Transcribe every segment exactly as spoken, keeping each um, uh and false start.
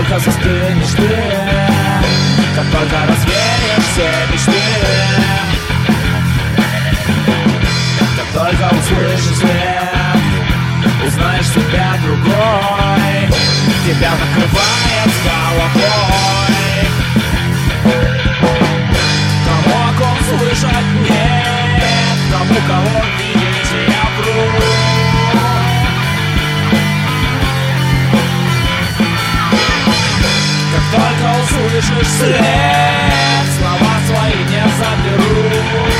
только застынешь ты, как только развеешь все мечты, как только услышишь свет, узнаешь себя другой, тебя накрывает с головой. Тому, о ком слышать нет, тому, кого видеть я вру. Как только услышишь след, слова свои не заберу.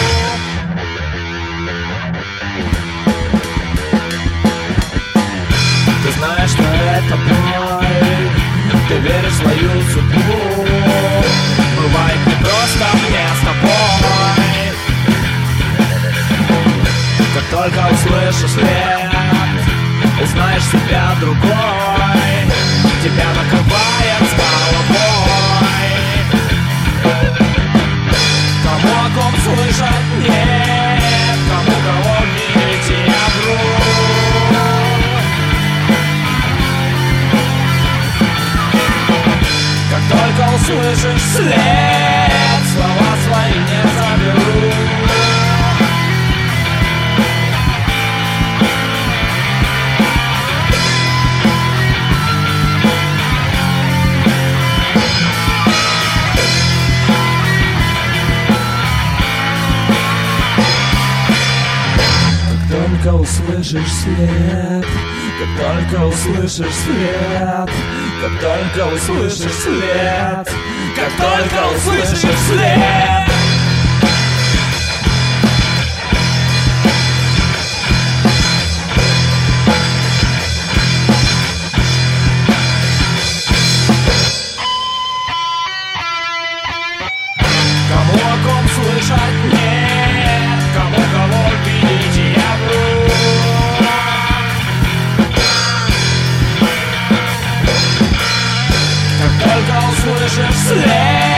Ты знаешь, что это боль, ты веришь в свою судьбу. Бывает не просто мне с тобой. Как только услышишь след, узнаешь себя другой, тебя накрывает с головой. Кому, о ком слышать нет, кому, кого видеть я вру. Как только услышишь след, слова свои не заберу. Как только услышишь след, как только услышишь след, как только услышишь след, как только услышишь след. Кому, о ком слышать нет, кому, кого видеть я вру. Как только услышишь след,